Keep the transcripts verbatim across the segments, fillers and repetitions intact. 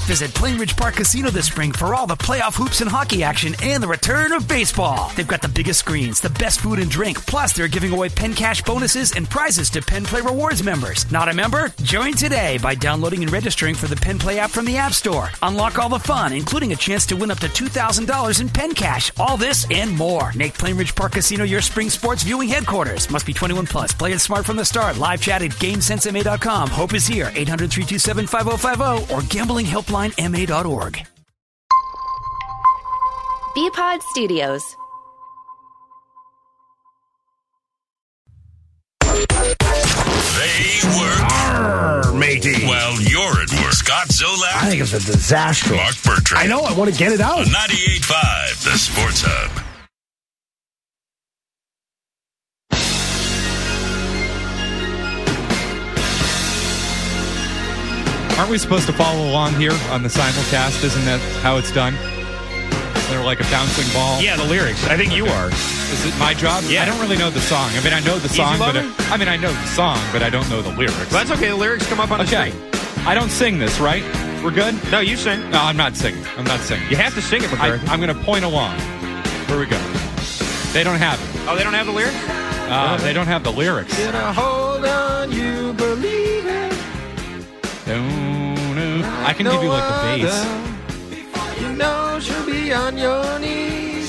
Visit Plainridge Park Casino this spring for all the playoff hoops and hockey action and the return of baseball. They've got the biggest screens, the best food and drink, plus they're giving away Penn Cash bonuses and prizes to Penn Play Rewards members. Not a member? Join today by downloading and registering for the Penn Play app from the App Store. Unlock all the fun, including a chance to win up to two thousand dollars in Penn Cash. All this and more. Make Plainridge Park Casino your spring sports viewing headquarters. Must be twenty-one plus. Play it smart from the start. Live chat at GameSense M A dot com. Hope is here. eight hundred, three two seven, five oh five oh or gambling helpline M A dot org. B-Pod Studios. They were Arr, matey. Well, you're at work. Scott Zolak. I think it's a disaster. Mark Bertrand. I know. I want to get it out. On ninety-eight point five, the Sports Hub. Aren't we supposed to follow along here on the simulcast? Isn't that how it's done? They're like a bouncing ball. Yeah, the lyrics. I think you are. Is it my job? Yeah. I don't really know the song. I mean, I know the Easy song, but Lover? I, I mean, I know the song, but I don't know the lyrics. Well, that's okay. The lyrics come up on the Okay. screen. I don't sing this, right? We're good? No, you sing. No, I'm not singing. I'm not singing. You have to sing it, I, McCarthy. I'm going to point along. Here we go. They don't have it. Oh, they don't have the lyrics? Uh, they don't have the lyrics. Get a hold on, you believe it. No, no. I can give you like the bass. You know she'll be on your knees.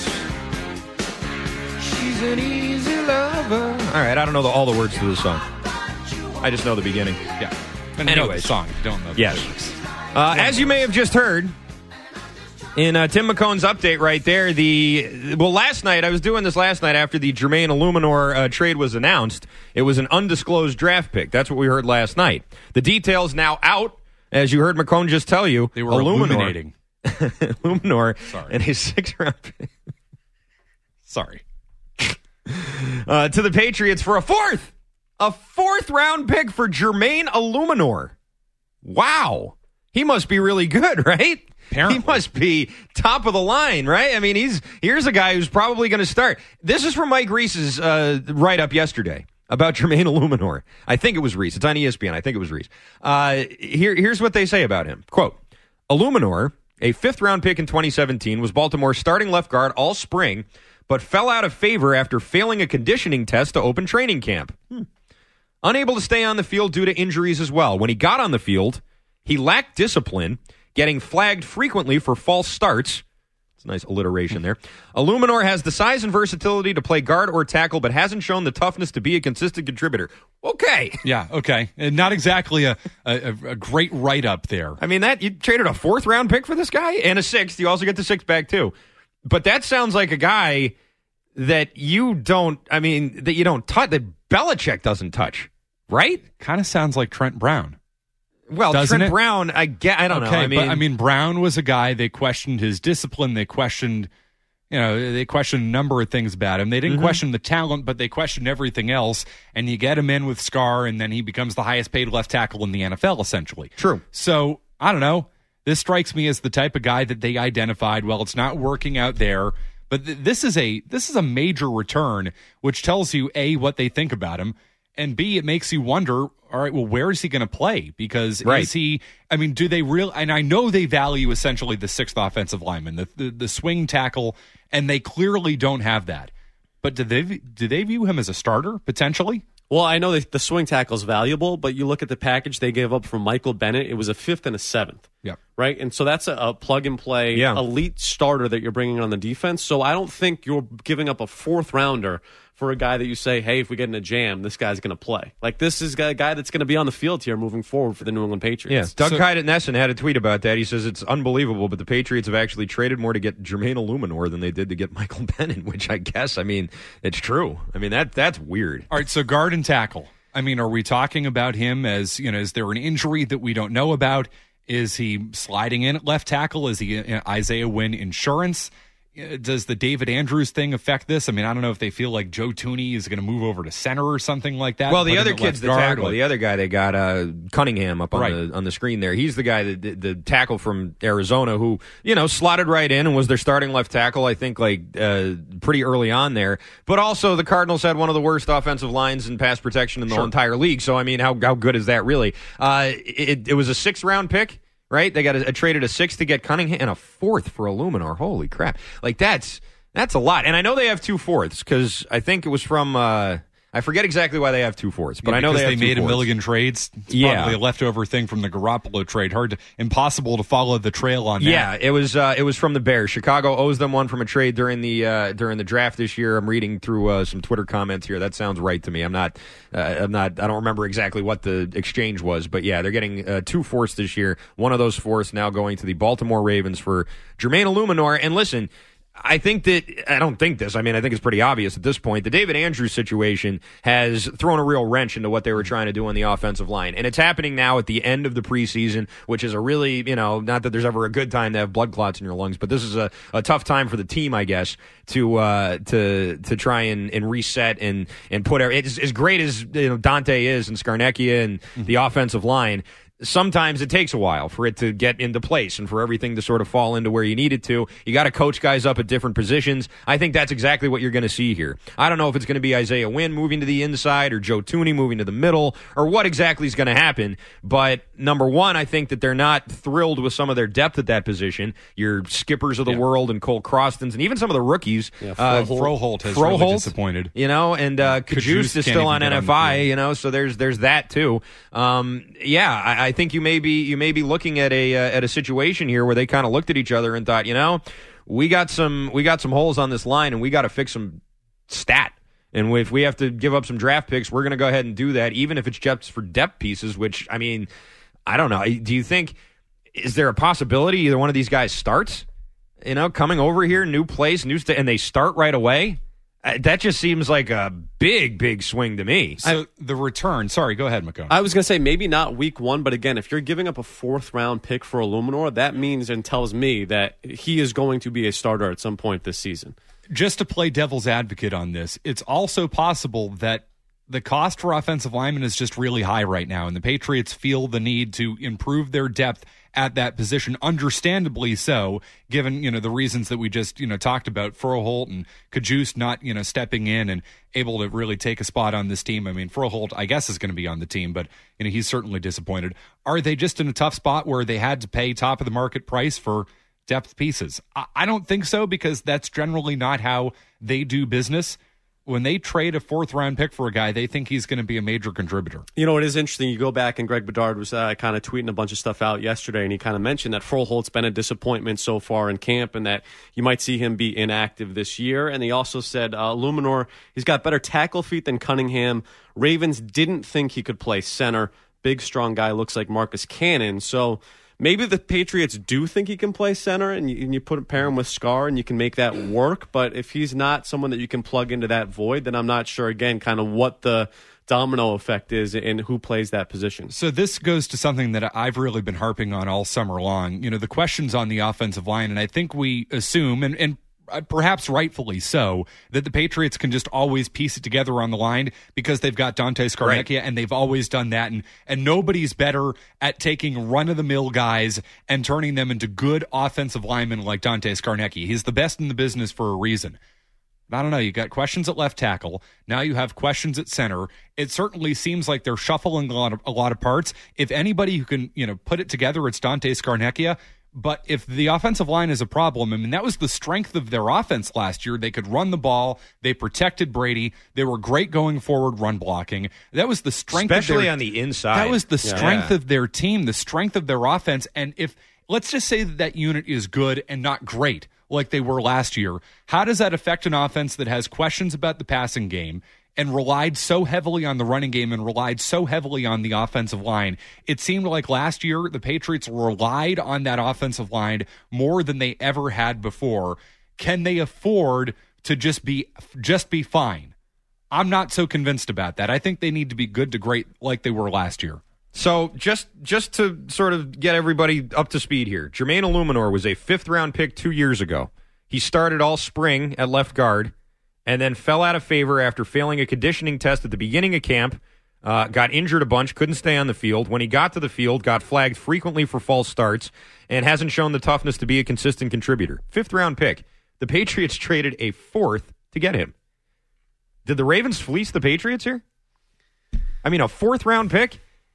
She's an easy lover. All right, I don't know the, all the words to this song. I just know the beginning. Yeah. And know the Anyways. song. You don't know the Yes. lyrics. Uh, as you may have just heard in uh, Tim McCone's update right there, the well, last night, I was doing this last night after the Jermaine Illuminor uh, trade was announced. It was an undisclosed draft pick. That's what we heard last night. The details now out, as you heard McCone just tell you. They were Illuminor, illuminating. Illuminor Sorry. and a six-round pick. Sorry. Uh, to the Patriots for a fourth. A fourth-round pick for Jermaine Illuminor. Wow. He must be really good, right? Apparently. He must be top of the line, right? I mean, he's here's a guy who's probably going to start. This is from Mike Reese's uh, write-up yesterday about Jermaine Illuminor. I think it was Reese. It's on E S P N. I think it was Reese. Uh, here, here's what they say about him. Quote, Illuminor, a fifth-round pick in twenty seventeen, was Baltimore's starting left guard all spring, but fell out of favor after failing a conditioning test to open training camp. Hmm. Unable to stay on the field due to injuries as well. When he got on the field, he lacked discipline, getting flagged frequently for false starts. It's a nice alliteration there. Illuminor has the size and versatility to play guard or tackle, but hasn't shown the toughness to be a consistent contributor. Okay. Yeah, okay. And not exactly a, a, a great write-up there. I mean, that you traded a fourth-round pick for this guy and a sixth. You also get the sixth back, too. But that sounds like a guy that you don't, I mean, that you don't touch, that Belichick doesn't touch, right? Kind of sounds like Trent Brown. Well, Doesn't Trent it? Brown, I get, I don't okay, know. I mean, but I mean, Brown was a guy, they questioned his discipline. They questioned, you know, they questioned a number of things about him. They didn't Mm-hmm. question the talent, but they questioned everything else. And you get him in with Scar, and then he becomes the highest paid left tackle in the N F L, essentially. True. So, I don't know. This strikes me as the type of guy that they identified. Well, it's not working out there. But th- this is a this is a major return, which tells you, A, what they think about him, and B, it makes you wonder, all right, well, where is he going to play? Because Right. is he, I mean, do they really, and I know they value essentially the sixth offensive lineman, the, the, the swing tackle, and they clearly don't have that. But do they, do they view him as a starter, potentially? Well, I know that the swing tackle is valuable, but you look at the package they gave up from Michael Bennett, it was a fifth and a seventh. Yep. Right? And so that's a, a plug-and-play Yeah. elite starter that you're bringing on the defense. So I don't think you're giving up a fourth-rounder for a guy that you say, hey, if we get in a jam, this guy's going to play. Like, this is a guy that's going to be on the field here moving forward for the New England Patriots. yeah. Doug So- Hyde at Nesson had a tweet about that. He says it's unbelievable, but the Patriots have actually traded more to get Jermaine Illuminor than they did to get Michael Bennett, which I guess, I mean, it's true. I mean, that that's weird. All right, so guard and tackle. I mean, are we talking about him as, you know, is there an injury that we don't know about? Is he sliding in at left tackle? Is he uh, Isaiah Wynn insurance? Uh, Does the David Andrews thing affect this? I mean, I don't know if they feel like Joe Tooney is going to move over to center or something like that. Well, the put him other at kid's left the guard, tackle. or- The other guy they got, uh, Cunningham, up on Right. the on the screen there. He's the guy that the, the tackle from Arizona who, you know, slotted right in and was their starting left tackle. I think like uh, pretty early on there. But also the Cardinals had one of the worst offensive lines in pass protection in the whole entire league. So I mean, how how good is that really? Uh, it, it was a sixth round pick. right? They got a, a traded a sixth to get Cunningham and a fourth for Illuminor. Holy crap. Like, that's that's a lot. And I know they have two fourths because I think it was from, uh, I forget exactly why they have two fourths, but yeah, I know they have they two made fourths. a million trades. It's yeah. probably a leftover thing from the Garoppolo trade. Hard to, impossible to follow the trail on that. Yeah, it was uh, it was from the Bears. Chicago owes them one from a trade during the uh, during the draft this year. I'm reading through uh, some Twitter comments here. That sounds right to me. I'm not uh, I'm not I don't remember exactly what the exchange was, but yeah, they're getting uh, two fourths this year. One of those fourths now going to the Baltimore Ravens for Jermaine Illuminor. And listen, I think that, I don't think this, I mean, I think it's pretty obvious at this point. The David Andrews situation has thrown a real wrench into what they were trying to do on the offensive line. And it's happening now at the end of the preseason, which is a really, you know, not that there's ever a good time to have blood clots in your lungs, but this is a, a tough time for the team, I guess, to uh, to to try and, and reset and, and put, it's as great as, you know, Dante is and Scarnecchia and mm-hmm. the offensive line. Sometimes it takes a while for it to get into place and for everything to sort of fall into where you need it to. You got to coach guys up at different positions. I think that's exactly what you're going to see here. I don't know if it's going to be Isaiah Wynn moving to the inside or Joe Thuney moving to the middle or what exactly is going to happen. But number one, I think that they're not thrilled with some of their depth at that position. Your Skippers of the yeah. world and Cole Crostons and even some of the rookies. Yeah, uh, Froholt has Froholt, really disappointed. You know, and uh, Kajus is still on N F I, you know, so there's there's that too. Um, yeah, I, I think you may be you may be looking at a uh, at a situation here where they kind of looked at each other and thought, you know, we got some we got some holes on this line and we got to fix some stat. And if we have to give up some draft picks, we're going to go ahead and do that, even if it's just for depth pieces. Which, I mean, I don't know. Do you think, is there a possibility either one of these guys starts? You know, coming over here, new place, new st- and they start right away. Uh, that just seems like a big, big swing to me. So I, the return, sorry, go ahead, McCone. I was going to say maybe not week one, but again, if you're giving up a fourth round pick for Illuminor, that means and tells me that he is going to be a starter at some point this season. Just to play devil's advocate on this, it's also possible that the cost for offensive linemen is just really high right now, and the Patriots feel the need to improve their depth at that position, understandably so, given, you know, the reasons that we just, you know, talked about, Froholt and Kajus not, you know, stepping in and able to really take a spot on this team. I mean, Froholt, I guess, is going to be on the team, but, you know, he's certainly disappointed. Are they just in a tough spot where they had to pay top of the market price for depth pieces? I, I don't think so, because that's generally not how they do business. When they trade a fourth-round pick for a guy, they think he's going to be a major contributor. You know, it is interesting. You go back, and Greg Bedard was uh, kind of tweeting a bunch of stuff out yesterday, and he kind of mentioned that Froholt's been a disappointment so far in camp and that you might see him be inactive this year. And he also said uh, Illuminor, he's got better tackle feet than Cunningham. Ravens didn't think he could play center. Big, strong guy, looks like Marcus Cannon. So maybe the Patriots do think he can play center, and you, and you put pair him with Scar, and you can make that work. But if he's not someone that you can plug into that void, then I'm not sure, again, kind of what the domino effect is and who plays that position. So this goes to something that I've really been harping on all summer long. You know, the questions on the offensive line, and I think we assume, and, and perhaps rightfully so, that the Patriots can just always piece it together on the line because they've got Dante Scarnecchia, right, and they've always done that. And, and nobody's better at taking run-of-the-mill guys and turning them into good offensive linemen like Dante Scarnecchia. He's the best in the business for a reason. I don't know. You got questions at left tackle. Now you have questions at center. It certainly seems like they're shuffling a lot of, a lot of parts. If anybody who can, you know, put it together, it's Dante Scarnecchia. But if the offensive line is a problem, I mean, that was the strength of their offense last year. They could run the ball. They protected Brady. They were great going forward run blocking. That was the strength especially of their, on the inside. That was the yeah. strength yeah. of their team, the strength of their offense. And if, let's just say that that unit is good and not great like they were last year, how does that affect an offense that has questions about the passing game and relied so heavily on the running game and relied so heavily on the offensive line? It seemed like last year the Patriots relied on that offensive line more than they ever had before. Can they afford to just be just be fine? I'm not so convinced about that. I think they need to be good to great like they were last year. So just just to sort of get everybody up to speed here, Jermaine Illuminor was a fifth-round pick two years ago. He started all spring at left guard and then fell out of favor after failing a conditioning test at the beginning of camp, uh, got injured a bunch, couldn't stay on the field. When he got to the field, got flagged frequently for false starts, and hasn't shown the toughness to be a consistent contributor. Fifth-round pick. The Patriots traded a fourth to get him. Did the Ravens fleece the Patriots here? I mean, a fourth-round pick?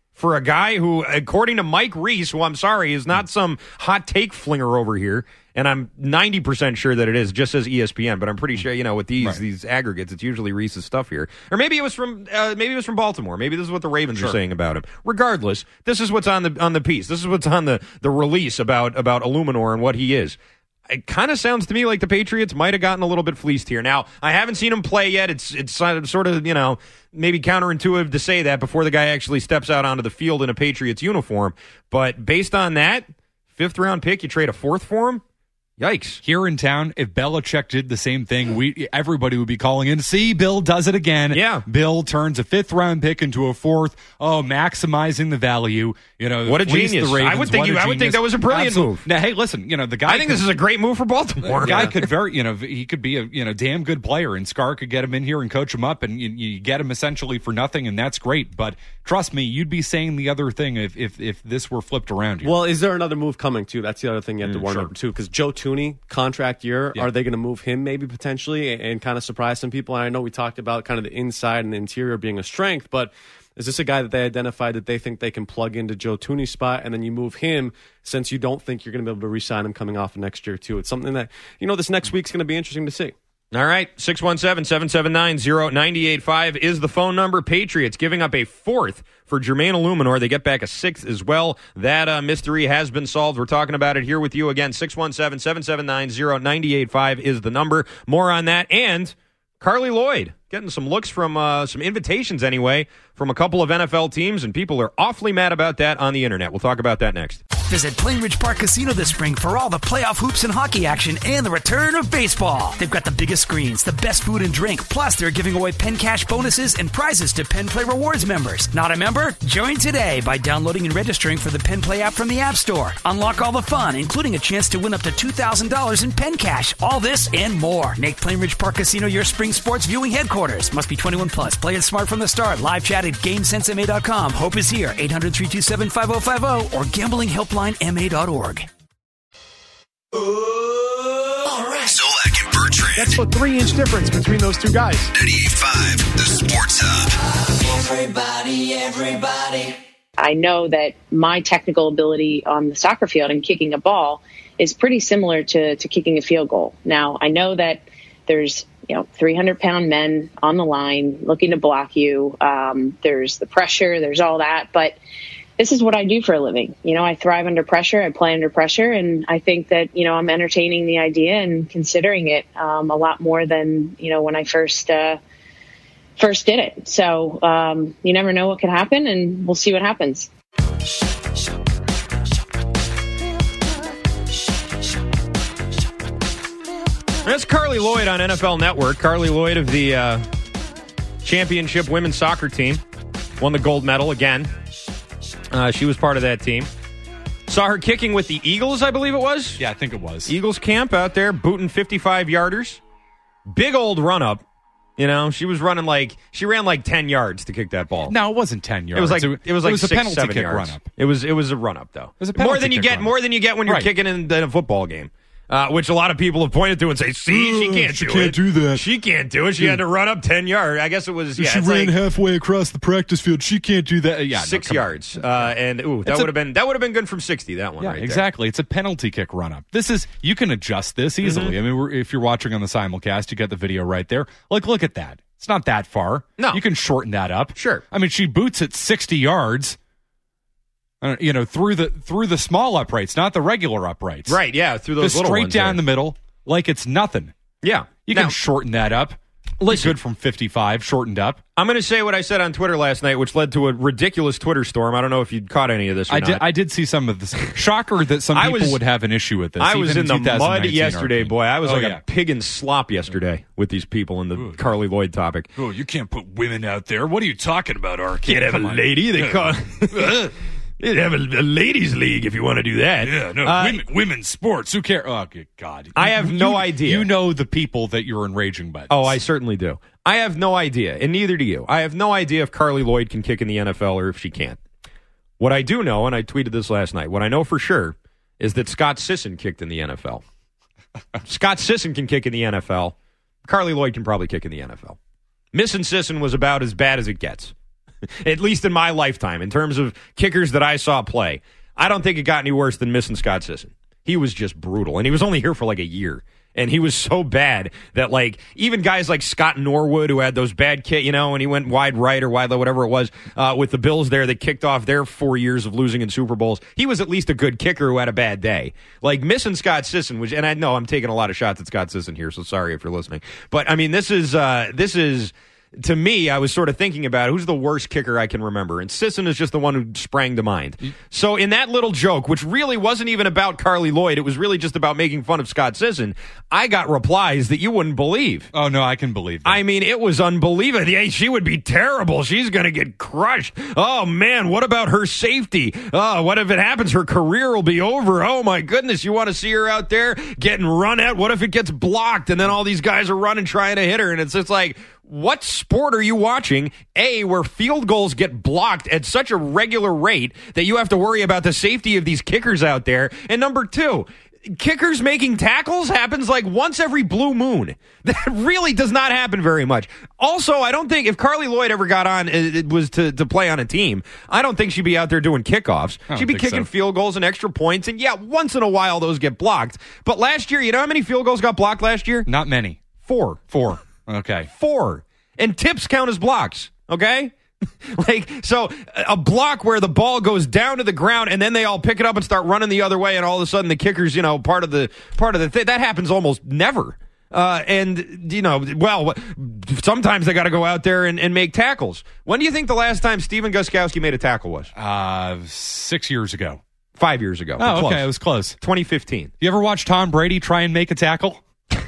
for a guy who, according to Mike Reese, who I'm sorry is not some hot take flinger over here, and I'm ninety percent sure that it is, just as E S P N, but I'm pretty sure, you know, with these right. these aggregates, it's usually Reese's stuff here. Or maybe it was from uh, maybe it was from Baltimore. Maybe this is what the Ravens sure. are saying about him. Regardless, this is what's on the on the piece. This is what's on the, the release about, about Illuminor and what he is. It kind of sounds to me like the Patriots might have gotten a little bit fleeced here. Now, I haven't seen him play yet. It's it's sort of, you know, maybe counterintuitive to say that before the guy actually steps out onto the field in a Patriots uniform. But based on that, fifth round pick, you trade a fourth for him? Yikes. Here in town, if Belichick did the same thing, we everybody would be calling in, see, Bill does it again. Yeah. Bill turns a fifth-round pick into a fourth. Oh, maximizing the value. You know, what a fleece genius. The Ravens, I would think what you, a I would think genius. that was a brilliant Absolutely. move. Now, hey, listen, you know, the guy I think could, this is a great move for Baltimore. the guy Yeah. could very, you know, he could be a, you know, damn good player, and Scar could get him in here and coach him up, and you, you get him essentially for nothing, and that's great. But trust me, you'd be saying the other thing if if, if this were flipped around here. Well, is there another move coming, too? That's the other thing you have to Mm, wonder, sure. too, because Joe Tooney, contract year, Yeah. are they going to move him maybe potentially and, and kind of surprise some people? And I know we talked about kind of the inside and the interior being a strength, but is this a guy that they identified that they think they can plug into Joe Tooney's spot, and then you move him since you don't think you're going to be able to re-sign him coming off of next year, too? It's something that, you know, this next week's going to be interesting to see. All right, six one seven, seven seven nine, zero nine eight five is the phone number. Patriots giving up a fourth for Jermaine Illuminor. They get back a sixth as well. That uh, mystery has been solved. We're talking about it here with you again. six one seven, seven seven nine, zero nine eight five is the number. More on that. And Carly Lloyd getting some looks from, uh, some invitations anyway, from a couple of N F L teams, and people are awfully mad about that on the internet. We'll talk about that next. Visit Plainridge Park Casino this spring for all the playoff hoops and hockey action and the return of baseball. They've got the biggest screens, the best food and drink, plus they're giving away Penn Cash bonuses and prizes to Penn Play Rewards members. Not a member? Join today by downloading and registering for the Penn Play app from the App Store. Unlock all the fun, including a chance to win up to two thousand dollars in Penn Cash. All this and more. Make Plainridge Park Casino your spring sports viewing headquarters. Must be twenty-one plus. Play it smart from the start. Live chat at game sense m a dot com. Hope is here. eight hundred, three two seven, five oh five oh or gambling helpline m a dot org. Zolak and Bertrand. That's a three-inch difference between those two guys. ninety-eight point five, the Sports Hub. Everybody, everybody. I know that my technical ability on the soccer field and kicking a ball is pretty similar to, to kicking a field goal. Now, I know that there's, you know, three hundred pound men on the line looking to block you. Um, there's the pressure, there's all that, but this is what I do for a living. You know, I thrive under pressure. I play under pressure. And I think that, you know, I'm entertaining the idea and considering it um, a lot more than, you know, when I first uh, first did it. So um, you never know what could happen, and we'll see what happens. That's Carly Lloyd on N F L Network. Carly Lloyd of the uh, championship women's soccer team. Won the gold medal again. Uh, she was part of that team. Saw her kicking with the Eagles, I believe it was. Yeah, I think it was. Eagles camp out there, booting fifty-five yarders. Big old run-up. You know, she was running like, she ran like ten yards to kick that ball. No, it wasn't ten yards. It was like, it was like it was six, a penalty seven kick yards. run up. It was, it was a run-up, though. was a more penalty than you kick get, run-up. more than you get when you're Right. kicking in, in a football game. Uh, which a lot of people have pointed to and say, see, she can't she do can't it. do that. She can't do it. She had to run up ten yards. I guess it was, yeah, she it's ran like halfway across the practice field. She can't do that. Yeah, no, six come on. yards. Uh, and, ooh, that It's would a- have been, that would have been good from sixty, that one Yeah, right there. exactly. It's a penalty kick run up. This is, you can adjust this easily. Mm-hmm. I mean, we're, if you're watching on the simulcast, you get the video right there. Like, look at that. It's not that far. No. You can shorten that up. Sure. I mean, she boots it sixty yards, uh, you know, through the through the small uprights, not the regular uprights. Right, yeah, through those Just little straight ones down there. the middle, like it's nothing. Yeah. You Now, can shorten that up. Listen. Good from fifty-five, shortened up. I'm going to say what I said on Twitter last night, which led to a ridiculous Twitter storm. I don't know if you caught any of this or I not. did. I did see some of this. Shocker that some I people was- would have an issue with this. I was even in the twenty mud nineteen yesterday, R P. boy. I was Oh, like yeah. a pig in slop yesterday with these people in the Carly Lloyd topic. Oh, you can't put women out there. What are you talking about, R K? Can't have a lady. They call They'd have a, a ladies' league if you want to do that. Yeah, no, Uh, women, women's sports. Who cares? Oh, good God. I have You- no you- idea. You know the people that you're enraging by this. Oh, I certainly do. I have no idea, and neither do you. I have no idea if Carly Lloyd can kick in the N F L or if she can't. What I do know, and I tweeted this last night, what I know for sure is that Scott Sisson kicked in the N F L. Scott Sisson can kick in the N F L. Carly Lloyd can probably kick in the N F L. Missing Sisson was about as bad as it gets. at least in my lifetime, in terms of kickers that I saw play. I don't think it got any worse than missing Scott Sisson. He was just brutal, and he was only here for like a year. And he was so bad that, like, even guys like Scott Norwood, who had those bad kick, you know, and he went wide right or wide left, whatever it was, uh, with the Bills there that kicked off their four years of losing in Super Bowls. He was at least a good kicker who had a bad day. Like, missing Scott Sisson, which, and I know I'm taking a lot of shots at Scott Sisson here, so sorry if you're listening. But, I mean, this is, uh, this is... To me, I was sort of thinking about who's the worst kicker I can remember, and Sisson is just the one who sprang to mind. So in that little joke, which really wasn't even about Carly Lloyd, it was really just about making fun of Scott Sisson, I got replies that you wouldn't believe. Oh, no, I can believe that. I mean, it was unbelievable. Hey, she would be terrible. She's going to get crushed. Oh, man, what about her safety? Oh, what if it happens? Her career will be over. Oh, my goodness, you want to see her out there getting run at? What if it gets blocked, and then all these guys are running trying to hit her, and it's just like... What sport are you watching, A, where field goals get blocked at such a regular rate that you have to worry about the safety of these kickers out there? And number two, kickers making tackles happens like once every blue moon. That really does not happen very much. Also, I don't think if Carly Lloyd ever got on, it was to, to play on a team, I don't think she'd be out there doing kickoffs. She'd be kicking so. field goals and extra points. And yeah, once in a while those get blocked. But last year, you know how many field goals got blocked last year? Not many. Four. Four. Okay. Four. And tips count as blocks, okay? Like, so a block where the ball goes down to the ground and then they all pick it up and start running the other way and all of a sudden the kicker's, you know, part of the part of the thing. That happens almost never. Uh, and, you know, well, sometimes they got to go out there and, and make tackles. When do you think the last time Steven Gostkowski made a tackle was? Uh, six years ago. Five years ago. Oh, close. okay, it was close. twenty fifteen. You ever watch Tom Brady try and make a tackle?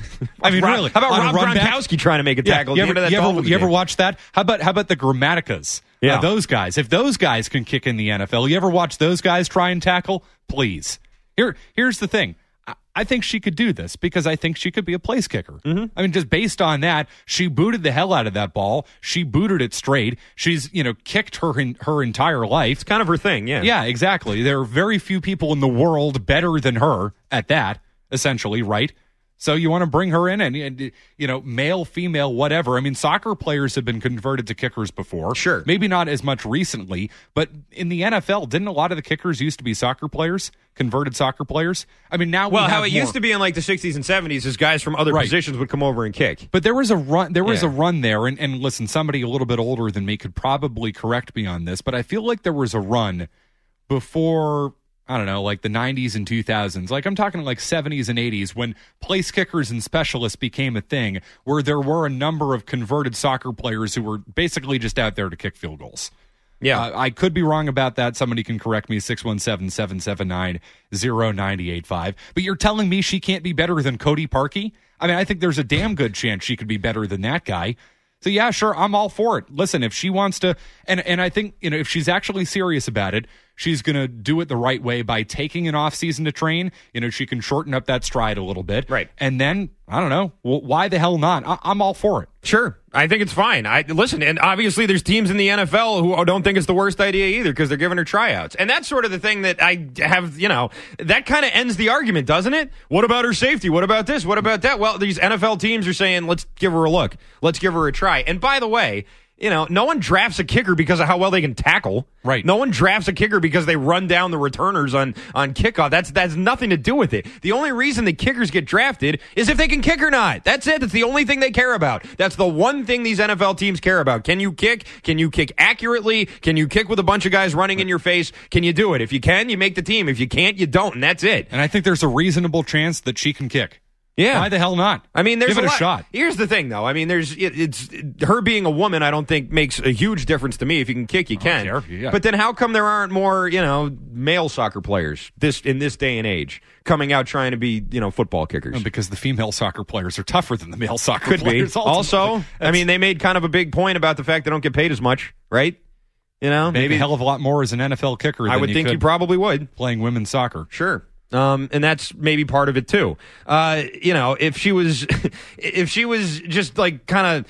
I mean, Rob, really. How about Rob Gronkowski trying to make a tackle? Yeah, you, ever, you, ever, you ever game? watch that? How about how about the Grammaticas? Yeah, uh, those guys. If those guys can kick in the N F L, you ever watch those guys try and tackle? Please. Here, here's the thing. I, I think she could do this because I think she could be a place kicker. Mm-hmm. I mean, just based on that, she booted the hell out of that ball. She booted it straight. She's you know kicked her in, her entire life. It's kind of her thing. Yeah. Yeah. Exactly. There are very few people in the world better than her at that. Essentially, right? So you want to bring her in and, and, you know, male, female, whatever. I mean, soccer players have been converted to kickers before. Sure. Maybe not as much recently, but in the N F L, didn't a lot of the kickers used to be soccer players, converted soccer players? I mean, now Well, we how have it more. used to be in like the sixties and seventies is guys from other Right. positions would come over and kick. But there was a run there was Yeah. a run there, and, and listen, somebody a little bit older than me could probably correct me on this, but I feel like there was a run before... I don't know, like the nineties and two thousands. Like I'm talking like seventies and eighties when place kickers and specialists became a thing where there were a number of converted soccer players who were basically just out there to kick field goals. Yeah. Uh, I could be wrong about that. Somebody can correct me, six one seven, seven seven nine, zero nine eight five. But you're telling me she can't be better than Cody Parkey? I mean, I think there's a damn good chance she could be better than that guy. So, yeah, sure, I'm all for it. Listen, if she wants to, and, and I think, you know, if she's actually serious about it, she's going to do it the right way by taking an off season to train. You know, she can shorten up that stride a little bit. Right. And then, I don't know, well, why the hell not? I, I'm all for it. Sure. I think it's fine. I listen, and obviously there's teams in the N F L who don't think it's the worst idea either because they're giving her tryouts. And that's sort of the thing that I have, you know, that kind of ends the argument, doesn't it? What about her safety? What about this? What about that? Well, these N F L teams are saying, let's give her a look. Let's give her a try. And by the way, you know, no one drafts a kicker because of how well they can tackle. Right. No one drafts a kicker because they run down the returners on, on kickoff. That's that's nothing to do with it. The only reason the kickers get drafted is if they can kick or not. That's it. That's the only thing they care about. That's the one thing these N F L teams care about. Can you kick? Can you kick accurately? Can you kick with a bunch of guys running in your face? Can you do it? If you can, you make the team. If you can't, you don't. And that's it. And I think there's a reasonable chance that she can kick. Yeah. Why the hell not? I mean, there's Give it a, a lot. shot. Here's the thing, though. I mean, there's it, it's it, her being a woman. I don't think makes a huge difference to me. If you can kick, you can. care. Yeah. But then, how come there aren't more, you know, male soccer players this in this day and age coming out trying to be, you know, football kickers? No, because the female soccer players are tougher than the male soccer Could be. players. ultimately. Also, I That's- mean, they made kind of a big point about the fact they don't get paid as much, right? You know, make maybe a hell of a lot more as an N F L kicker. I than would you think could you probably would. playing women's soccer. Sure. Um, and that's maybe part of it too. Uh, you know, if she was, if she was just like kind of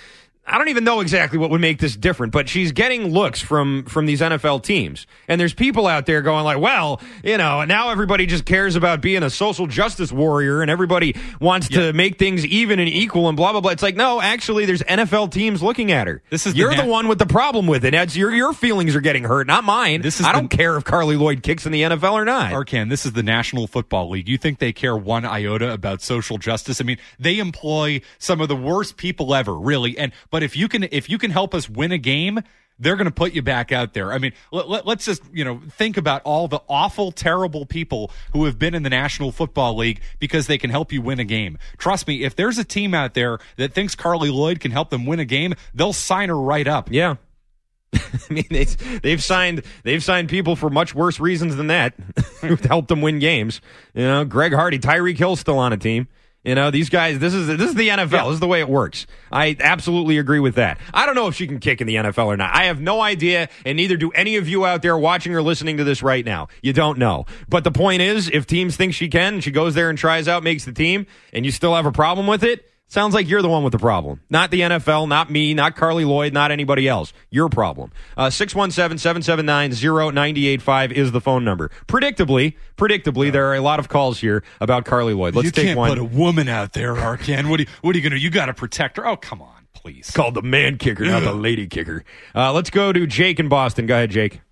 I don't even know exactly what would make this different, but she's getting looks from from these N F L teams. And there's people out there going like, well, you know, now everybody just cares about being a social justice warrior and everybody wants yeah. to make things even and equal and blah, blah, blah. It's like, no, actually, there's N F L teams looking at her. This is You're the, na- the one with the problem with it. That's your, your feelings are getting hurt, not mine. This is I don't the, care if Carly Lloyd kicks in the N F L or not. Arcan, this is the National Football League. You think they care one iota about social justice? I mean, they employ some of the worst people ever, really. And but if you can if you can help us win a game, they're going to put you back out there. I mean, let, let, let's just, you know, think about all the awful, terrible people who have been in the National Football League because they can help you win a game. Trust me, if there's a team out there that thinks Carly Lloyd can help them win a game, they'll sign her right up. Yeah. I mean, they, they've signed they've signed people for much worse reasons than that to help them win games. You know, Greg Hardy, Tyreek Hill still on a team. You know, these guys, this is this is the N F L. Yeah. This is the way it works. I absolutely agree with that. I don't know if she can kick in the N F L or not. I have no idea, and neither do any of you out there watching or listening to this right now. You don't know. But the point is, if teams think she can, she goes there and tries out, makes the team, and you still have a problem with it, sounds like you're the one with the problem. Not the N F L, not me, not Carly Lloyd, not anybody else. Your problem. Uh, six one seven, seven seven nine, zero nine eight five is the phone number. Predictably, predictably, there are a lot of calls here about Carly Lloyd. Let's you take can't one. put a woman out there, Arcan. What are you, what are you going to do? You got to protect her. Oh, come on, please. It's called the man kicker, not the lady kicker. Uh, let's go to Jake in Boston. Go ahead, Jake.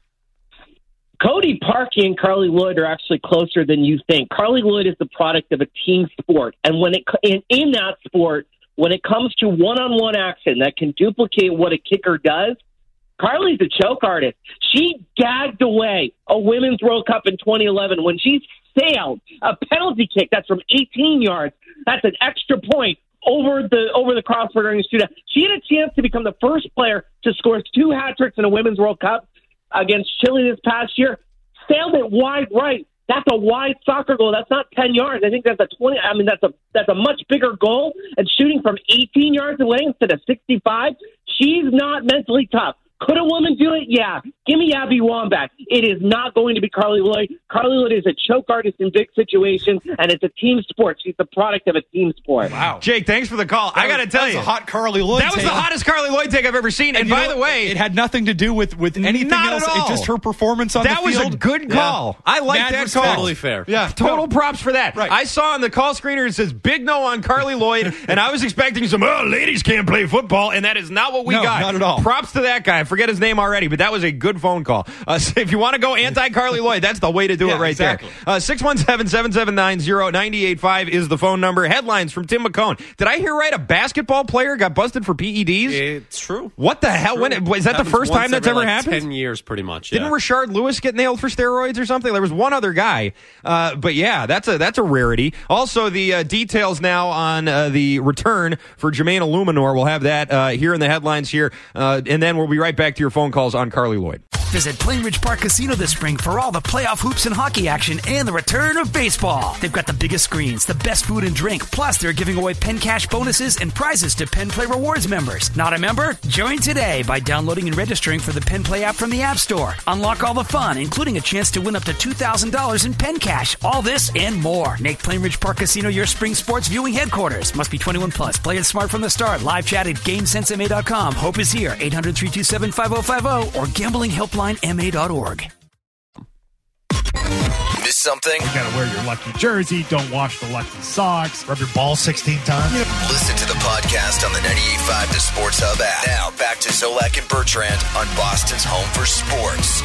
Cody Parkey and Carly Lloyd are actually closer than you think. Carly Lloyd is the product of a team sport, and when it in, in that sport, when it comes to one-on-one action that can duplicate what a kicker does, Carly's a choke artist. She gagged away a Women's World Cup in twenty eleven when she sailed a penalty kick that's from eighteen yards. That's an extra point over the over the crossbar during the shootout. She had a chance to become the first player to score two hat tricks in a Women's World Cup against Chile this past year. Sailed it wide right. That's a wide soccer goal. That's not ten yards. I think that's a twenty. I mean, that's a that's a much bigger goal. And shooting from eighteen yards away instead of sixty-five. She's not mentally tough. Could a woman do it? Yeah. Give me Abby Wambach. It is not going to be Carly Lloyd. Carly Lloyd is a choke artist in big situations, and it's a team sport. She's the product of a team sport. Wow. Jake, thanks for the call. That I got to tell that you. was a hot Carly Lloyd That was take. the hottest Carly Lloyd take I've ever seen. And, and by know, the way, it had nothing to do with, with anything not else. At all. It's just her performance on that the field. That was a good call. Yeah. I like Mad that respect. call. Totally fair. Yeah. Total props for that. Right. I saw on the call screener it says big no on Carly Lloyd, and I was expecting some, oh, ladies can't play football, and that is not what we no, got. Not at all. Props to that guy. I forget his name already, but that was a good phone call. Uh, so if you want to go anti-Carly Lloyd, that's the way to do yeah, it right exactly. there. Uh, six one seven, seven seven nine, zero nine eight five is the phone number. Headlines from Tim McCone. Did I hear right? A basketball player got busted for P E Ds? It's true. What the hell? When, is that the first time that's ever like happened? Ten years, pretty much. Yeah. Didn't Rashard Lewis get nailed for steroids or something? There was one other guy, uh, but yeah, that's a that's a rarity. Also, the uh, details now on uh, the return for Jermaine Illuminor. We'll have that uh, here in the headlines here, uh, and then we'll be right back to your phone calls on Carly Lloyd. Visit Plainridge Park Casino this spring for all the playoff hoops and hockey action and the return of baseball. They've got the biggest screens, the best food and drink, plus they're giving away Penn Cash bonuses and prizes to Penn Play Rewards members. Not a member? Join today by downloading and registering for the Penn Play app from the App Store. Unlock all the fun, including a chance to win up to two thousand dollars in Penn Cash. All this and more. Make Plainridge Park Casino your spring sports viewing headquarters. Must be twenty-one plus. Play it smart from the start. Live chat at GameSense M A dot com. Hope is here. eight hundred, three two seven, five oh five oh or gambling helpline M A dot org. Miss something? You gotta wear your lucky jersey. Don't wash the lucky socks. Rub your ball sixteen times. Listen to the podcast on the ninety-eight point five The Sports Hub app. Now back to Zolak and Bertrand on Boston's Home for Sports.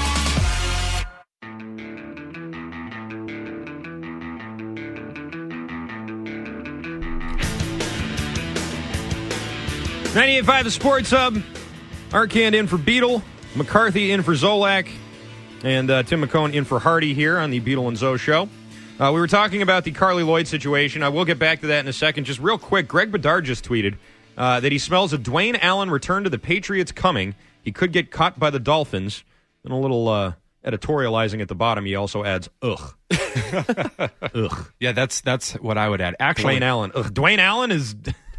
ninety-eight point five The Sports Hub. Arcand in for Beetle. McCarthy in for Zolak. And uh, Tim McCone in for Hardy here on the Beetle and Zoe show. Uh, we were talking about the Carly Lloyd situation. I will get back to that in a second. Just real quick, Greg Bedard just tweeted uh, that he smells a Dwayne Allen return to the Patriots coming. He could get caught by the Dolphins. And a little uh, editorializing at the bottom, he also adds, ugh. Ugh. Yeah, that's that's what I would add. Actually, Dwayne Allen. Ugh. Dwayne Allen is...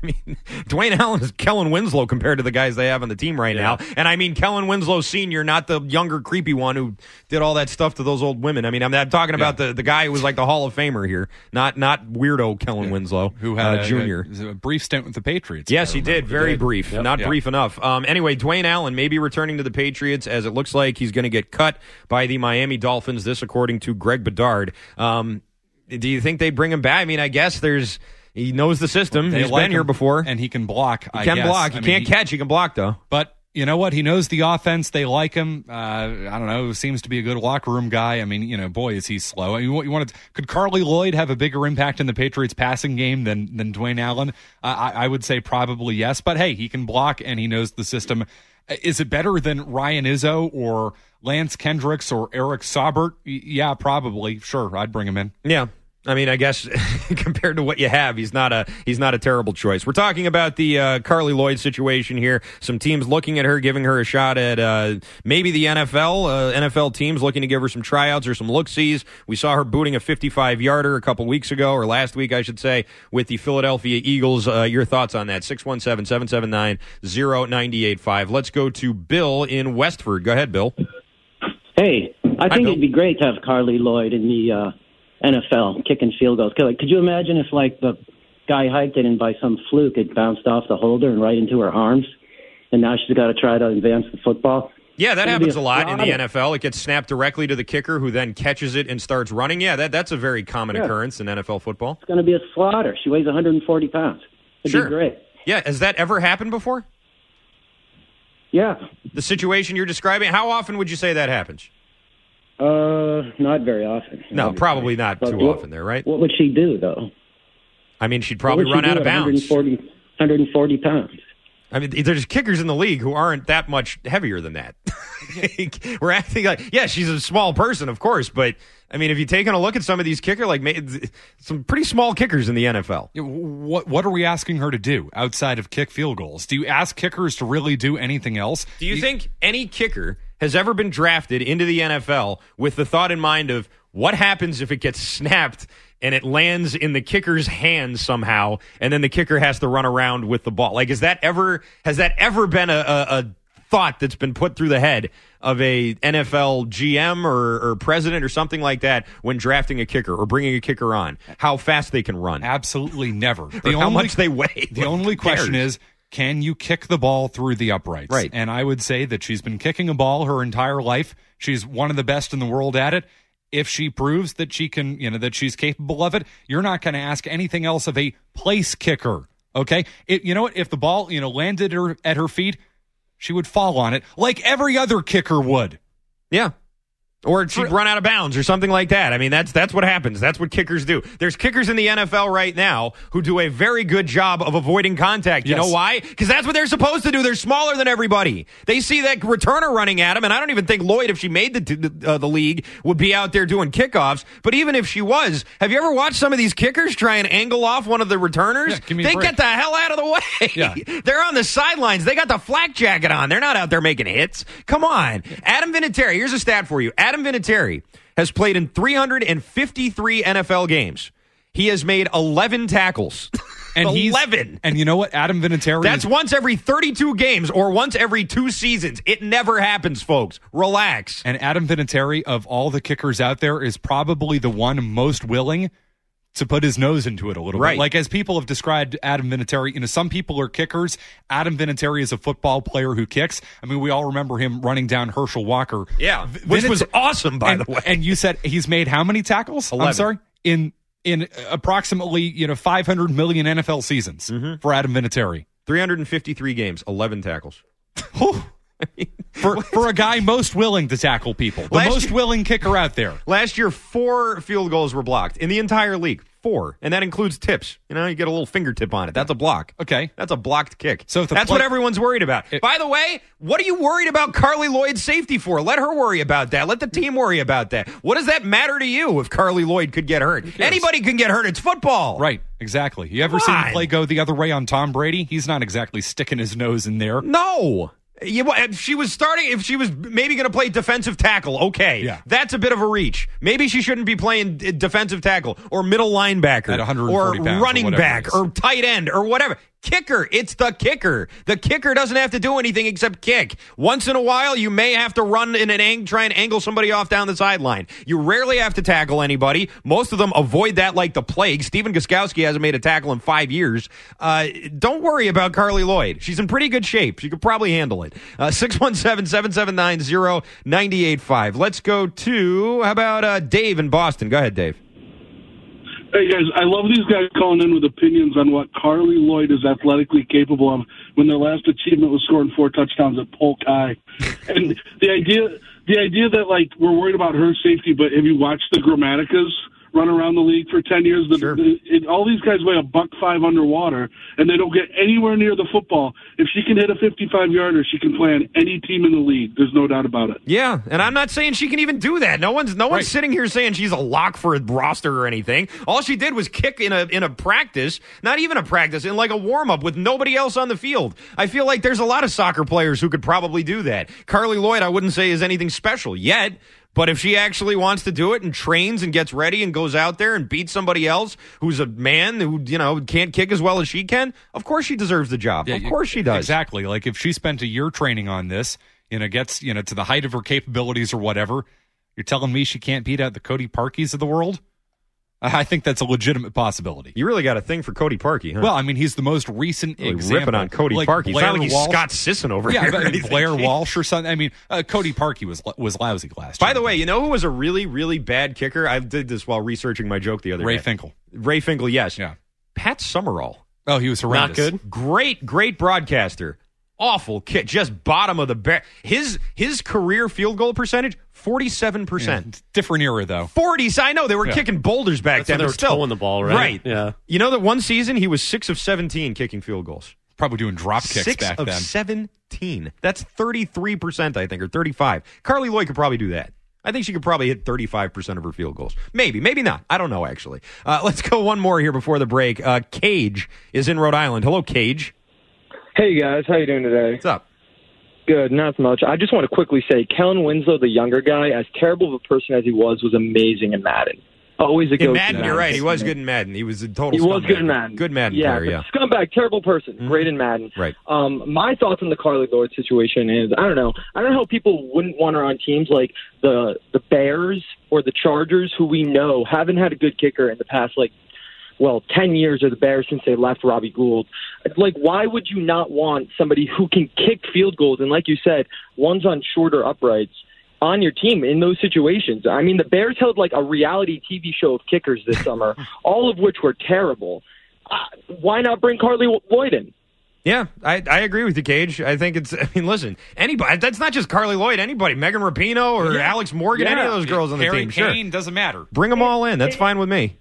mean, Dwayne Allen is Kellen Winslow compared to the guys they have on the team right Yeah. now. And I mean Kellen Winslow Senior, not the younger, creepy one who did all that stuff to those old women. I mean, I'm, I'm talking about Yeah. the, the guy who was like the Hall of Famer here, not not weirdo Kellen Yeah. Winslow, Who had uh, a, Junior. A, a brief stint with the Patriots. Yes, if I he remember. did. Very did. brief. Yep. Not Yeah. brief enough. Um, anyway, Dwayne Allen may be returning to the Patriots as it looks like he's going to get cut by the Miami Dolphins. This, according to Greg Bedard. Um, do you think they bring him back? I mean, I guess there's he knows the system. They He's like been here him, before. and he can block. He I can guess. block. He I mean, can't catch. He can block, though. But you know what? He knows the offense. They like him. Uh, I don't know. Seems to be a good locker room guy. I mean, you know, boy, is he slow. I mean, what you wanted? Could Carly Lloyd have a bigger impact in the Patriots' passing game than than Dwayne Allen? Uh, I, I would say probably yes. But hey, he can block and he knows the system. Is it better than Ryan Izzo or Lance Kendricks or Eric Saubert? Y- yeah, probably. Sure, I'd bring him in. Yeah. I mean, I guess compared to what you have, he's not a he's not a terrible choice. We're talking about the uh, Carly Lloyd situation here. Some teams looking at her, giving her a shot at uh, maybe the N F L. Uh, N F L teams looking to give her some tryouts or some look-sees. We saw her booting a fifty-five yarder a couple weeks ago, or last week, I should say, with the Philadelphia Eagles. Uh, your thoughts on that? six one seven, seven seven nine, zero nine eight five. Let's go to Bill in Westford. Go ahead, Bill. Hey, I Hi, think Bill. it'd be great to have Carly Lloyd in the uh, N F L kicking field goals. Could, like, could you imagine if, like, the guy hiked it and by some fluke it bounced off the holder and right into her arms, and now she's got to try to advance the football? Yeah, that It'd be happens a lot in the slaughter. N F L. It gets snapped directly to the kicker, who then catches it and starts running. Yeah, that that's a very common Yeah. occurrence in N F L football. It's going to be a slaughter. She weighs one hundred forty pounds. It'd Sure. be great. Yeah, has that ever happened before? Yeah. The situation you're describing, how often would you say that happens? Uh, not very often. No, obviously. probably not But too what- often there, right? What would she do, though? I mean, she'd probably What would run she out do of at bounds. one hundred forty, one hundred forty pounds. I mean, there's kickers in the league who aren't that much heavier than that. We're acting like, yeah, she's a small person, of course, but I mean, if you've taken a look at some of these kicker, like ma- some pretty small kickers in the N F L. Yeah, What what are we asking her to do outside of kick field goals? Do you ask kickers to really do anything else? Do you think any kicker has ever been drafted into the N F L with the thought in mind of what happens if it gets snapped and it lands in the kicker's hands somehow, and then the kicker has to run around with the ball? Like, is that ever has that ever been a, a, a thought that's been put through the head of a N F L G M or, or president or something like that when drafting a kicker or bringing a kicker on? How fast they can run? Absolutely never. Or how much they weigh? The Who only question cares? is, can you kick the ball through the uprights? Right. And I would say that she's been kicking a ball her entire life. She's one of the best in the world at it. If she proves that she can, you know, that she's capable of it, you're not going to ask anything else of a place kicker. Okay? It, you know what? If the ball, you know, landed her at her feet, she would fall on it like every other kicker would. Yeah. Or she'd run out of bounds or something like that. I mean, that's that's what happens. That's what kickers do. There's kickers in the N F L right now who do a very good job of avoiding contact. You Yes. know why? Because that's what they're supposed to do. They're smaller than everybody. They see that returner running at them, and I don't even think Lloyd, if she made the uh, the league, would be out there doing kickoffs. But even if she was, have you ever watched some of these kickers try and angle off one of the returners? Yeah, give me a they break. get the hell out of the way. Yeah. They're on the sidelines. They got the flak jacket on. They're not out there making hits. Come on. Adam Vinatieri, here's a stat for you. Adam Vinatieri has played in three hundred fifty-three N F L games. He has made eleven tackles. And he's- eleven. And you know what? Adam Vinatieri That's is, once every thirty-two games or once every two seasons. It never happens, folks. Relax. and Adam Vinatieri, of all the kickers out there, is probably the one most willing to put his nose into it a little Right. bit. Like, as people have described Adam Vinatieri, you know, some people are kickers. Adam Vinatieri is a football player who kicks. I mean, we all remember him running down Herschel Walker. Yeah, V- which Vinati- was awesome, by and, the way. And you said he's made how many tackles? eleven. I'm sorry? In in approximately, you know, five hundred million N F L seasons Mm-hmm. for Adam Vinatieri. three hundred fifty-three games, eleven tackles. For for a guy most willing to tackle people. The Last most year- willing kicker out there. Last year, four field goals were blocked in the entire league. Four. And that includes tips. You know, you get a little fingertip on it. That's a block. Okay. That's a blocked kick. So if the That's play- what everyone's worried about. It- By the way, what are you worried about Carly Lloyd's safety for? Let her worry about that. Let the team worry about that. What does that matter to you if Carly Lloyd could get hurt? Anybody can get hurt. It's football. Right, exactly. You ever Come seen on. the play go the other way on Tom Brady? He's not exactly sticking his nose in there. No. You, if she was starting, if she was maybe going to play defensive tackle, okay. Yeah. That's a bit of a reach. Maybe she shouldn't be playing d- defensive tackle or middle linebacker At one hundred or forty pounds or running whatever back it is. or tight end or whatever. Kicker. It's the kicker. The kicker doesn't have to do anything except kick. Once in a while, you may have to run in an ang- try and angle somebody off down the sideline. You rarely have to tackle anybody. Most of them avoid that like the plague. Steven Gostkowski hasn't made a tackle in five years. Uh, don't worry about Carly Lloyd. She's in pretty good shape. She could probably handle it. Uh, six one seven, seven seven nine, zero nine eight five. Let's go to, how about uh, Dave in Boston? Go ahead, Dave. Hey, guys, I love these guys calling in with opinions on what Carly Lloyd is athletically capable of when their last achievement was scoring four touchdowns at Polk High. And the idea the idea that, like, we're worried about her safety, but have you watched the Grammaticas run around the league for ten years? The, sure. the, it, all these guys weigh a buck five underwater, and they don't get anywhere near the football. If she can hit a fifty-five-yarder, she can play on any team in the league. There's no doubt about it. Yeah, and I'm not saying she can even do that. No one's no one's Right. sitting here saying she's a lock for a roster or anything. All she did was kick in a in a practice, not even a practice, in like a warm-up with nobody else on the field. I feel like there's a lot of soccer players who could probably do that. Carly Lloyd, I wouldn't say is anything special yet. But if she actually wants to do it and trains and gets ready and goes out there and beats somebody else who's a man who, you know, can't kick as well as she can, of course she deserves the job. Yeah, of course she does. Exactly. Like if she spent a year training on this, you know, gets, you know, to the height of her capabilities or whatever, you're telling me she can't beat out the Cody Parkeys of the world? I think that's a legitimate possibility. You really got a thing for Cody Parkey, huh? Well, I mean, he's the most recent really example. ripping on Cody like Parkey. It's not like he's Walsh. Scott Sisson over yeah, here. But, or anything. Blair Walsh or something. I mean, uh, Cody Parkey was was lousy last By year. the way, you know who was a really, really bad kicker? I did this while researching my joke the other Ray day. Finkel. Ray Finkel, yes. Yeah. Pat Summerall. Oh, he was horrendous. Not good. Great, great broadcaster. Awful kick. Just bottom of the bar. His his career field goal percentage, forty-seven percent. Yeah, different era, though. forties. I know. They were Yeah. kicking boulders back That's then. when they but were still, towing the ball, right? Right. Yeah. You know that one season he was six of seventeen kicking field goals. Probably doing drop kicks Six back of then. seventeen. That's thirty-three percent, I think, or thirty-five. Carly Lloyd could probably do that. I think she could probably hit thirty-five percent of her field goals. Maybe, maybe not. I don't know, actually. Uh, let's go one more here before the break. Uh, Cage is in Rhode Island. Hello, Cage. Hey, guys. How you doing today? What's up? Good, not much. I just want to quickly say, Kellen Winslow, the younger guy, as terrible of a person as he was, was amazing in Madden. Always a In go-to Madden, you're right. He was man. good in Madden. He was a total He was scumbag. good in Madden. Good Madden yeah, player, yeah. Scumbag, terrible person. Mm-hmm. Great in Madden. Right. Um, my thoughts on the Carly Lloyd situation is, I don't know. I don't know how people wouldn't want her on teams like the the Bears or the Chargers, who we know haven't had a good kicker in the past, like, well, ten years of the Bears since they left Robbie Gould. Like, why would you not want somebody who can kick field goals and, like you said, one's on shorter uprights on your team in those situations? I mean, the Bears held like a reality T V show of kickers this summer, all of which were terrible. Uh, why not bring Carly Lloyd in? Yeah, I, I agree with you, Cage. I think it's, I mean, listen, anybody, that's not just Carly Lloyd, anybody, Megan Rapinoe or Yeah. Alex Morgan, Yeah. any of those girls on the Harry team, Kane, sure. doesn't matter. Bring them all in. That's fine with me.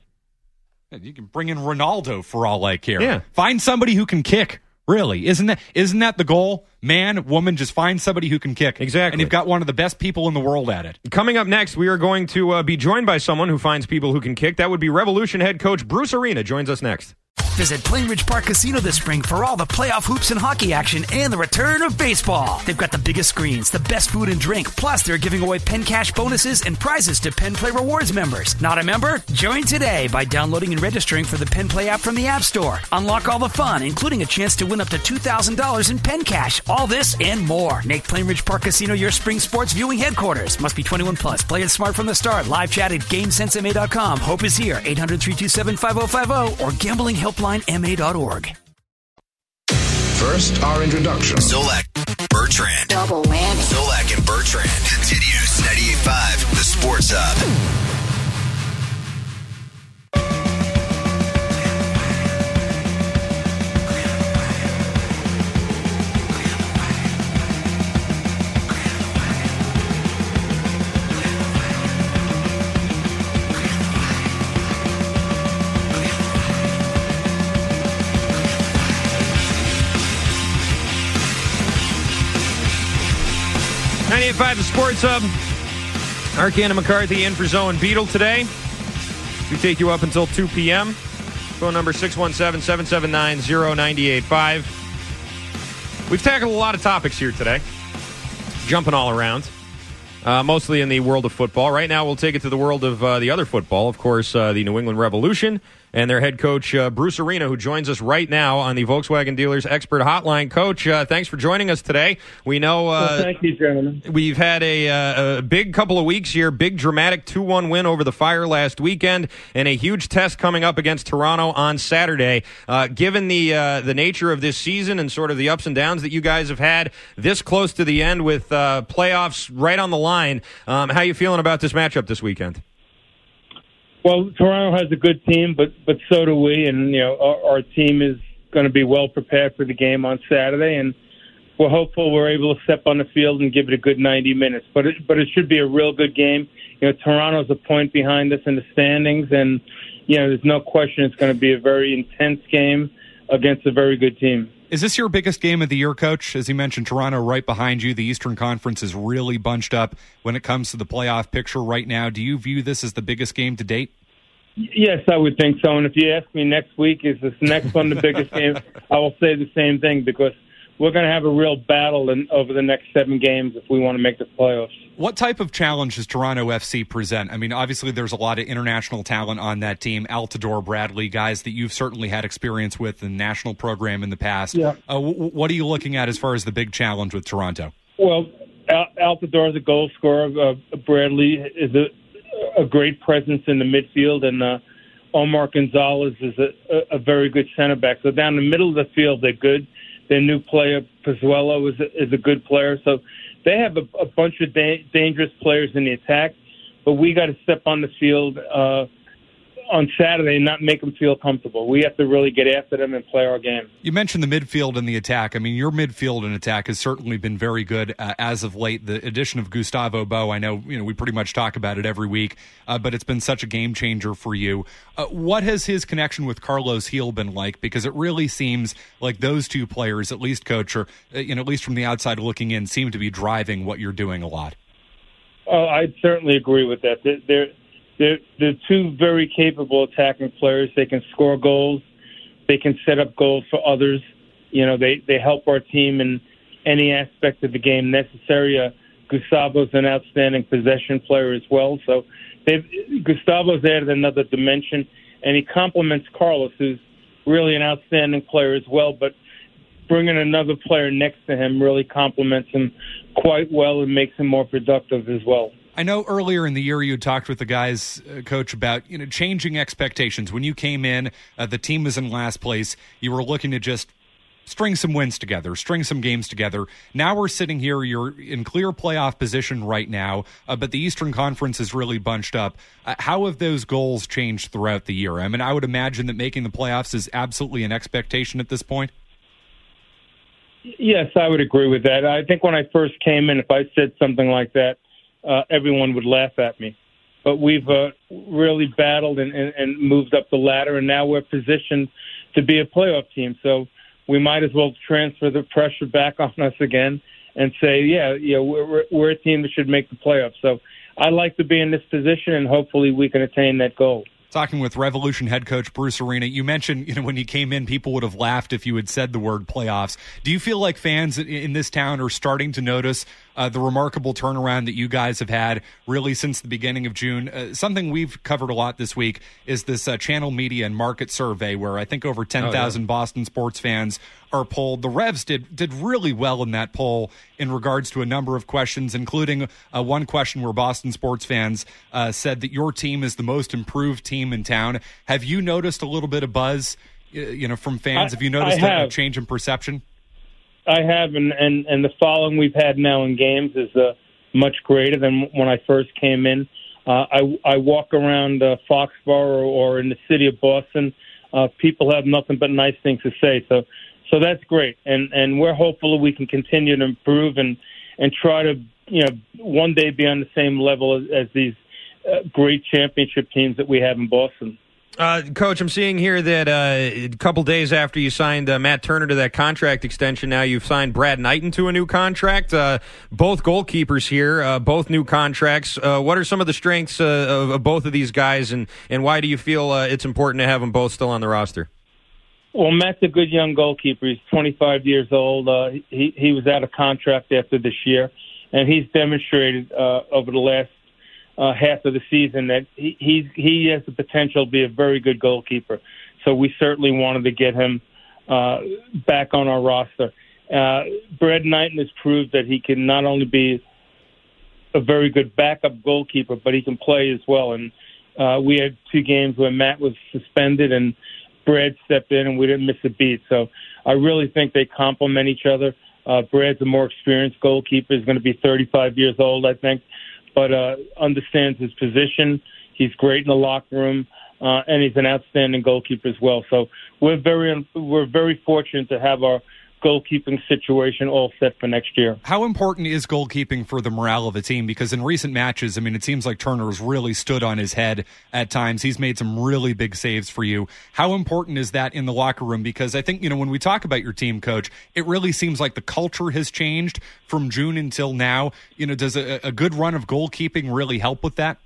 You can bring in Ronaldo for all I care. Yeah. Find somebody who can kick. Really, isn't that isn't that the goal? Man, woman, just find somebody who can kick. Exactly. And you've got one of the best people in the world at it. Coming up next, we are going to uh, be joined by someone who finds people who can kick. That would be Revolution head coach Bruce Arena. Joins us next. Visit Plainridge Park Casino this spring for all the playoff hoops and hockey action and the return of baseball. They've got the biggest screens, the best food and drink, plus they're giving away Penn Cash bonuses and prizes to Penn Play Rewards members. Not a member? Join today by downloading and registering for the Penn Play app from the App Store. Unlock all the fun, including a chance to win up to two thousand dollars in Penn Cash. All this and more. Make Plainridge Park Casino your spring sports viewing headquarters. Must be twenty-one plus. Play it smart from the start. Live chat at game sense M A dot com. Hope is here. eight hundred, three two seven, five oh five oh or gambling helpline M A dot org. First, our introduction. Zolak, Bertrand. Double whammy. Zolak and Bertrand. Continues ninety-eight point five, the Sports Hub. ninety-eight point five, the Sports Hub. Arcana McCarthy in for Zoe and Beetle today. We take you up until two p.m. Phone number six one seven, seven seven nine, zero nine eight five. We've tackled a lot of topics here today. Jumping all around. Uh, mostly in the world of football. Right now, we'll take it to the world of uh, the other football. Of course, uh, the New England Revolution and their head coach, uh, Bruce Arena, who joins us right now on the Volkswagen Dealers Expert Hotline. Coach, uh, thanks for joining us today. We know uh, well, thank you, gentlemen. We've had a, uh, a big couple of weeks here, big dramatic two one win over the Fire last weekend, and a huge test coming up against Toronto on Saturday. Uh, given the uh, the nature of this season and sort of the ups and downs that you guys have had this close to the end with uh, playoffs right on the line, um, how are you feeling about this matchup this weekend? Well, Toronto has a good team, but but so do we, and you know our, our team is going to be well prepared for the game on Saturday, and we're hopeful we're able to step on the field and give it a good ninety minutes. But it, but it should be a real good game. You know, Toronto's a point behind us in the standings, and you know there's no question it's going to be a very intense game against a very good team. Is this your biggest game of the year, Coach? As you mentioned, Toronto right behind you. The Eastern Conference is really bunched up when it comes to the playoff picture right now. Do you view this as the biggest game to date? Yes, I would think so. And if you ask me next week, is this next one the biggest game, I will say the same thing, because we're going to have a real battle in, over the next seven games if we want to make the playoffs. What type of challenge does Toronto F C present? I mean, obviously there's a lot of international talent on that team. Altidore, Bradley, guys that you've certainly had experience with in the national program in the past. Yeah. Uh, w- what are you looking at as far as the big challenge with Toronto? Well, Al- Altidore is a goal scorer. Uh, Bradley is a, a great presence in the midfield, and uh, Omar Gonzalez is a, a very good center back. So down the middle of the field, they're good. Their new player, Pizzuelo, is a, is a good player. So they have a, a bunch of da- dangerous players in the attack, but we got to step on the field uh, on Saturday and not make them feel comfortable. We have to really get after them and play our game. You mentioned the midfield and the attack. I mean, your midfield and attack has certainly been very good uh, as of late. The addition of Gustavo Bo, I know, you know, we pretty much talk about it every week, uh, but it's been such a game changer for you. Uh, what has his connection with Carlos Heel been like? Because it really seems like those two players, at least, Coach, or uh, you know, at least from the outside looking in, seem to be driving what you're doing a lot. Oh, I'd certainly agree with that. They're, they're They're, they're two very capable attacking players. They can score goals. They can set up goals for others. You know, they, they help our team in any aspect of the game necessary. Uh, Gustavo's an outstanding possession player as well. So they've, Gustavo's added another dimension, and he complements Carlos, who's really an outstanding player as well. But bringing another player next to him really complements him quite well and makes him more productive as well. I know earlier in the year you had talked with the guys, uh, Coach, about you know changing expectations. When you came in, uh, the team was in last place. You were looking to just string some wins together, string some games together. Now we're sitting here. You're in clear playoff position right now, uh, but the Eastern Conference is really bunched up. Uh, how have those goals changed throughout the year? I mean, I would imagine that making the playoffs is absolutely an expectation at this point. Yes, I would agree with that. I think when I first came in, if I said something like that, Uh, everyone would laugh at me. But we've uh, really battled and, and, and moved up the ladder, and now we're positioned to be a playoff team. So we might as well transfer the pressure back on us again and say, yeah, yeah, we're, we're a team that should make the playoffs. So I like to be in this position, and hopefully we can attain that goal. Talking with Revolution head coach Bruce Arena, you mentioned, you know, when you came in, people would have laughed if you had said the word playoffs. Do you feel like fans in this town are starting to notice uh, the remarkable turnaround that you guys have had really since the beginning of June? Uh, something we've covered a lot this week is this uh, channel media and market survey where I think over ten thousand oh, yeah. Boston sports fans are polled. The Revs did did really well in that poll in regards to a number of questions, including uh, one question where Boston sports fans uh, said that your team is the most improved team in town. Have you noticed a little bit of buzz, you know, from fans? I, have you noticed a, a change in perception? I have, and, and, and the following we've had now in games is uh, much greater than when I first came in. Uh, I, I walk around uh, Foxborough or in the city of Boston. Uh, people have nothing but nice things to say. So, so that's great, and and we're hopeful that we can continue to improve and and try to you know one day be on the same level as, as these uh, great championship teams that we have in Boston. Uh, Coach, I'm seeing here that uh, a couple days after you signed uh, Matt Turner to that contract extension, now you've signed Brad Knighton to a new contract. Uh, both goalkeepers here, uh, both new contracts. Uh, what are some of the strengths uh, of, of both of these guys, and, and why do you feel uh, it's important to have them both still on the roster? Well, Matt's a good young goalkeeper. He's twenty-five years old. Uh, he, he was out of contract after this year, and he's demonstrated uh, over the last uh, half of the season that he, he he has the potential to be a very good goalkeeper. So we certainly wanted to get him uh, back on our roster. Uh, Brad Knighton has proved that he can not only be a very good backup goalkeeper, but he can play as well. And uh, we had two games where Matt was suspended and Brad stepped in, and we didn't miss a beat. So I really think they complement each other. Uh, Brad's a more experienced goalkeeper. He's going to be thirty-five years old, I think, but uh, understands his position. He's great in the locker room, uh, and he's an outstanding goalkeeper as well. So we're very we're very fortunate to have our goalkeeping situation all set for next year. How important is goalkeeping for the morale of a team? Because in recent matches, I mean, it seems like Turner has really stood on his head at times. He's made some really big saves for you. How important is that in the locker room? Because I think, you know, when we talk about your team, Coach, it really seems like the culture has changed from June until now. You know, does a, a good run of goalkeeping really help with that?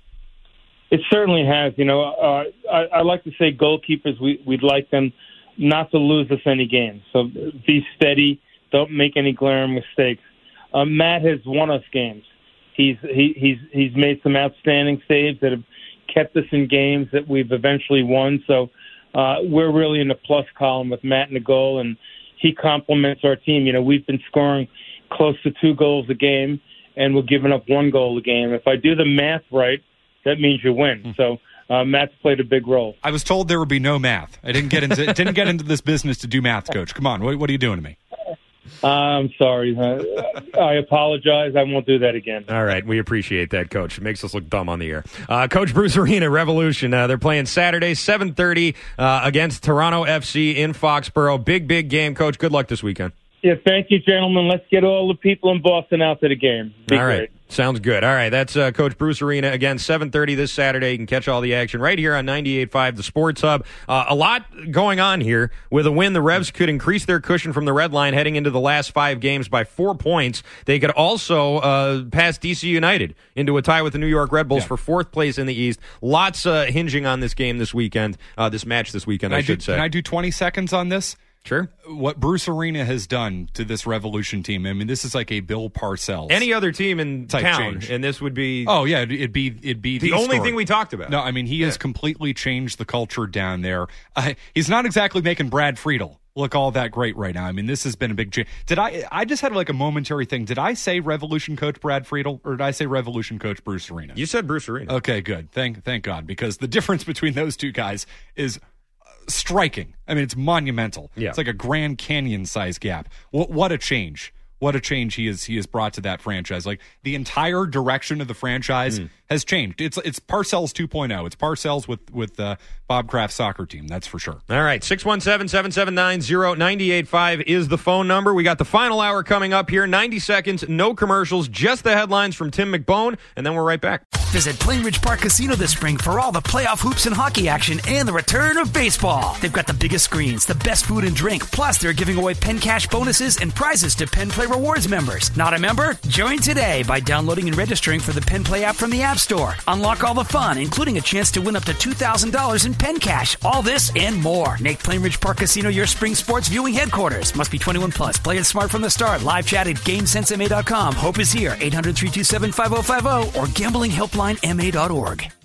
It certainly has. You know, uh, I, I like to say goalkeepers, we, we'd like them not to lose us any games. So be steady. Don't make any glaring mistakes. Uh, Matt has won us games. He's he, he's he's made some outstanding saves that have kept us in games that we've eventually won. So uh, we're really in the plus column with Matt in the goal, and he complements our team. You know, we've been scoring close to two goals a game, and we're giving up one goal a game. If I do the math right, that means you win. Mm. So. Uh, Matt's played a big role. I was told there would be no math. I didn't get into didn't get into this business to do math, Coach. Come on, what, what are you doing to me? Uh, I'm sorry. Uh, I apologize. I won't do that again. All right, we appreciate that, Coach. It makes us look dumb on the air. Uh, Coach Bruce Arena, Revolution. Uh, they're playing Saturday, seven thirty uh, against Toronto F C in Foxborough. Big, big game, Coach. Good luck this weekend. Yeah, thank you, gentlemen. Let's get all the people in Boston out to the game. Be all right. Great. Sounds good. All right, that's uh, Coach Bruce Arena. Again, seven thirty this Saturday. You can catch all the action right here on ninety-eight point five, the Sports Hub. Uh, a lot going on here. With a win, the Revs could increase their cushion from the red line heading into the last five games by four points. They could also uh, pass D C United into a tie with the New York Red Bulls yeah. for fourth place in the East. Lots uh, hinging on this game this weekend, uh, this match this weekend, can I, I should do, say. Can I do twenty seconds on this? Sure. What Bruce Arena has done to this Revolution team, I mean, this is like a Bill Parcells. Any other team in town, change. and this would be... Oh, yeah, it'd be it'd be the, the only story. thing we talked about. No, I mean, he yeah. has completely changed the culture down there. Uh, he's not exactly making Brad Friedel look all that great right now. I mean, this has been a big change. Did I, I just had like a momentary thing. Did I say Revolution coach Brad Friedel, or did I say Revolution coach Bruce Arena? You said Bruce Arena. Okay, good. Thank, thank God, because the difference between those two guys is striking. I mean, it's monumental. Yeah. It's like a Grand Canyon size gap. What, what a change. What a change he is he has brought to that franchise. Like, the entire direction of the franchise mm. has changed. It's it's Parcells two point oh. It's Parcells with with uh, Bob Kraft's soccer team. That's for sure. All right, six one seven, seven seven nine, zero nine eight five is the phone number. We got the final hour coming up here. ninety seconds, no commercials, just the headlines from Tim McBone, and then we're right back. Visit Plainridge Park Casino this spring for all the playoff hoops and hockey action and the return of baseball. They've got the biggest screens, the best food and drink, plus they're giving away Penn Cash bonuses and prizes to Penn Play Rewards members. Not a member? Join today by downloading and registering for the Penn Play app from the App Store. Unlock all the fun, including a chance to win up to two thousand dollars in Penn Cash. All this and more. Make Plainridge Park Casino your spring sports viewing headquarters. Must be twenty-one plus. Play it smart from the start. Live chat at GameSense M A dot com. Hope is here. eight hundred, three two seven, five oh five oh or gambling helpline M A dot org.